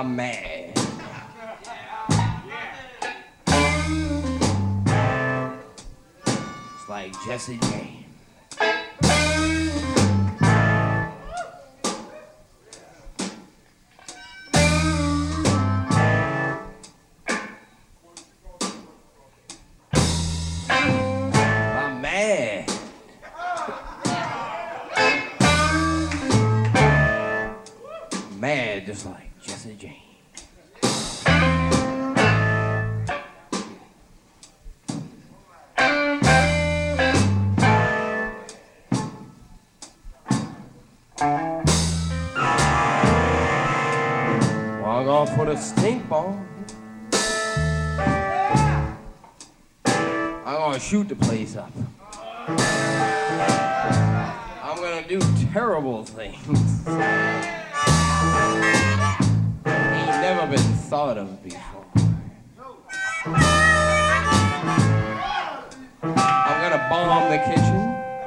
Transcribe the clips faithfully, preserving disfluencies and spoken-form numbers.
I'm mad. It's like Jesse James. I'm mad. Mad just like Jesse James. Well, I'm gonna put a stink bomb. I'm gonna shoot the place up. I'm gonna do terrible things. Ain't never been thought of before. I'm gonna bomb the kitchen.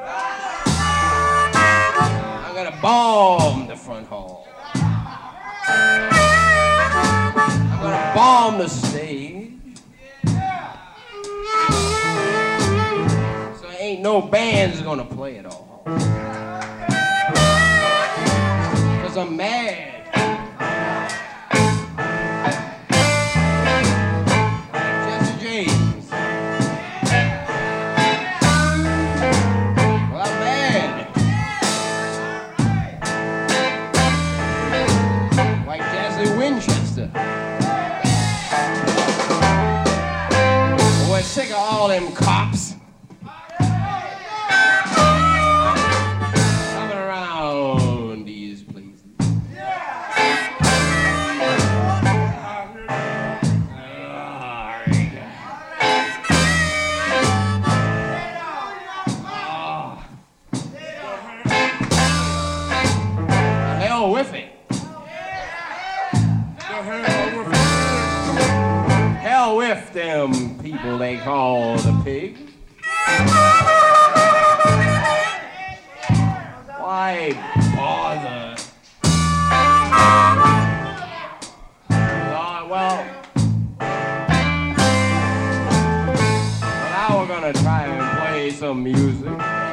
I'm gonna bomb the front hall. I'm gonna bomb the stage. So ain't no band's gonna play at all. Cause I'm mad. Sick of all them cops coming around these places. Hell with it. Hell with them people they call the pig. Why bother? Uh, well, well, now we're gonna try and play some music.